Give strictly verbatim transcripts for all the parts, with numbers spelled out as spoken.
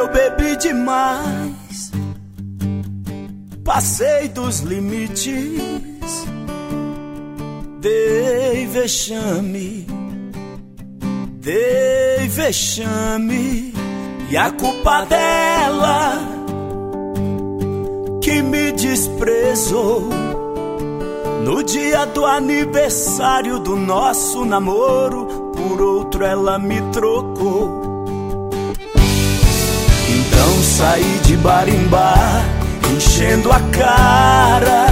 eu bebi demais, passei dos limites, dei vexame, dei vexame. E a culpa dela que me desprezou no dia do aniversário do nosso namoro, por outro ela me trocou. Então saí de bar em bar, enchendo a cara,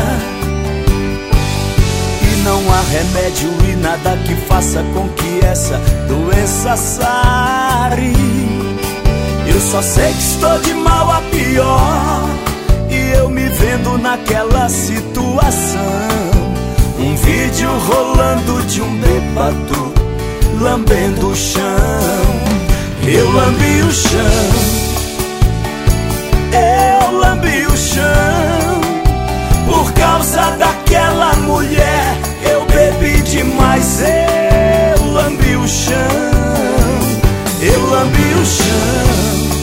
e não há remédio e nada que faça com que essa doença sare. Eu só sei que estou de mal a pior, e eu me vendo naquela situação. Um vídeo rolando de um bêbado lambendo o chão. Eu lambi o chão, eu lambi o chão. Por causa daquela mulher eu bebi demais. Eu lambi o chão, eu lambi o chão,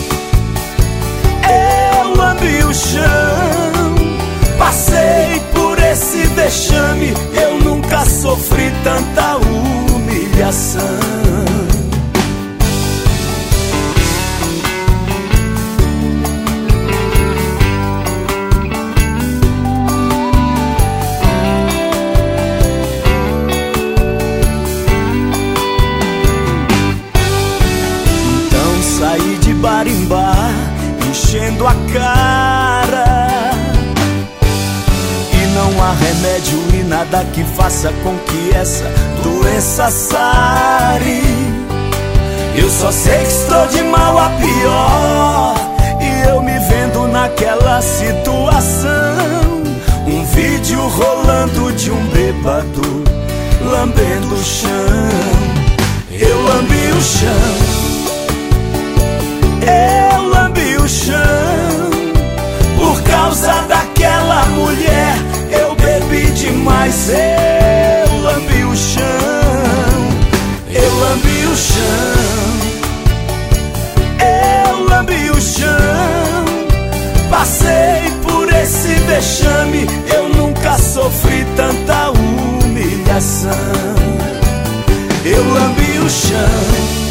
eu lambi o chão. Passei por esse vexame, eu nunca sofri tanta humilhação. Então saí de bar em bar, enchendo a cara, não há remédio e nada que faça com que essa doença sare. Eu só sei que estou de mal a pior, e eu me vendo naquela situação. Um vídeo rolando de um bêbado lambendo o chão. Eu lambi o chão, eu lambi o chão. Por causa daquela mulher eu bebi demais. Eu lambi o chão, eu lambi o chão, eu lambi o chão. Passei por esse vexame, eu nunca sofri tanta humilhação. Eu lambi o chão,